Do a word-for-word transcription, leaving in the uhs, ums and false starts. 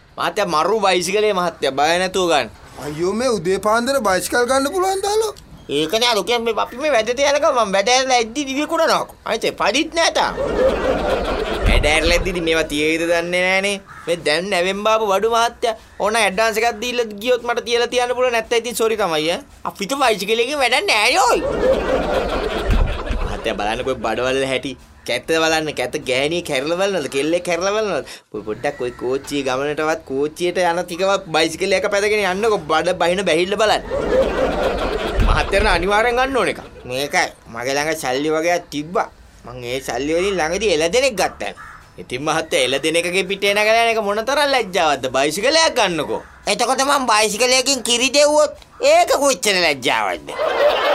මහත්තයා මරු බයිසිකලේ මහත්තයා බය නැතුව ගන්න. අයියෝ මේ උදේ පාන්දර බයිසිකල් ගන්න පුළුවන් දාලෝ. ඒකනේ අර කියන්නේ අපි මේ වැඩට යනකම් මම වැඩ ඇරලා ඇද්දි දිවි කුණනවාකෝ. අයිත් පඩිත් නෑ තාම. වැඩ ඇරලා ඇද්දි මේවා තියේද දන්නේ නෑනේ. මේ දැන් නැවෙන් බාපු වඩු මහත්තයා ඕන ඇඩ්වාන්ස් එකක් දීලා ගියොත් මට තියලා තියන්න පුළුවන් නැත්නම් ඉතින් සෝරි තමයි ඈ. අපිට බයිසිකලෙකින් වැඩක් නෑ යෝයි. මහත්තයා බලන්නකෝ බඩවල හැටි. කැත බලන්න කැත ගෑණිය කැරලා බලනද කෙල්ලේ කැරලා බලනද පොඩ්ඩක් ඔය කෝච්චිය ගමනටවත් කෝච්චියට යන ටිකවත් බයිසිකල් එක පැදගෙන යන්නකෝ බඩ බහින බැහිල්ල බලන්න. මහත්තයරන අනිවාර්යෙන් ගන්න ඕන එක. මේකයි මගේ ළඟ සල්ලි වගේක් තිබ්බා. මං ඒ සල්ලි වලින් ළඟදී එළදෙනෙක් ගත්තා. ඉතින් මහත්තයා එළදෙනෙක්ගේ පිටේ නැගලා යන එක මොන තරම් ලැජ්ජාවක්ද බයිසිකලයක් ගන්නකෝ. එතකොට මං බයිසිකලයකින් කිරි දෙව්වොත් ඒක කොච්චර ලැජ්ජාවක්ද?